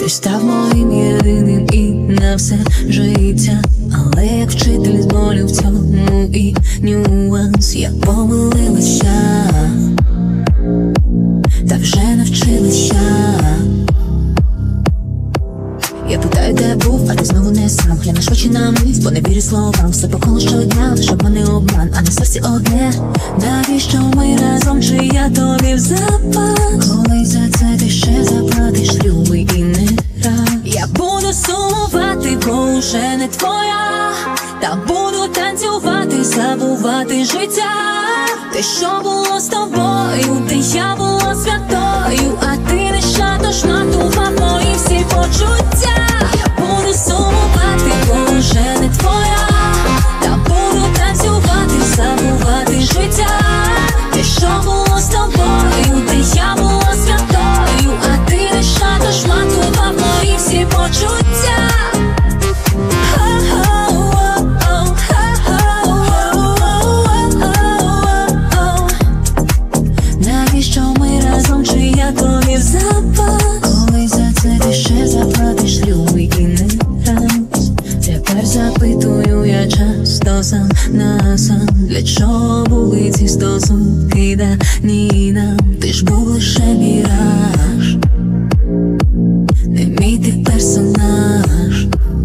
Ти став моїм єдиним і на все життя. Але як вчитель з болю в цьому і нюанс. Я помилилася, та вже навчилася. Я питаю, де був, а ти знову не сам. Глянеш в очі на мить, бо не вірю словам. Все по колу щодня, лиш обман і обман, а на серці одне. Навіщо ми разом, чи я тобі в запас? Коли за це ти ще заплатиш рюми і не раз. Я буду сумувати, бо вже не твоя. Та буду танцювати, забувати життя. Те, що було з тобою, де я була святою, а ти не шато шматував мої всі почуття. Я буду сумувати, бо вже не твоя. Та буду танцювати, забувати життя. Те, що було з тобою, де я була святою, а ти не шато шматував мої всі почуття. Навіщо ми разом, чи я тобі в запас? Коли за це ти ще заплатиш рюми і не раз. Тепер запитую я часто сам на сам. Для чого були ці стосунки, дані нам? Ти ж був лише міраж, не мій ти персонаж.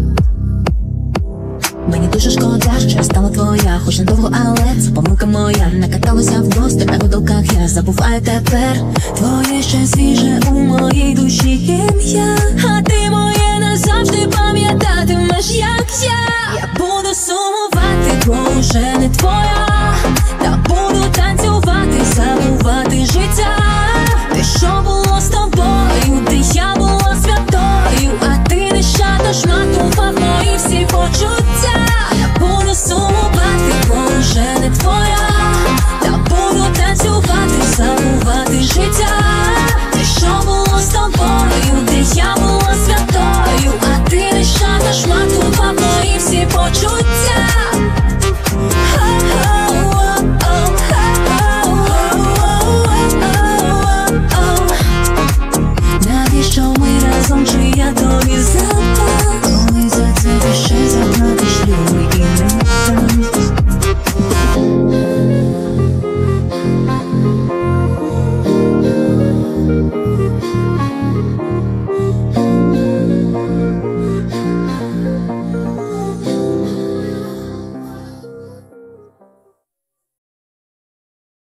Мені дуже шкода, що я стала твоя. Хоч недовго, але це помилка моя. Накаталася вдосталь на гудоках, я забуваю тепер. Твоє ще свіже у моїй душі ім'я.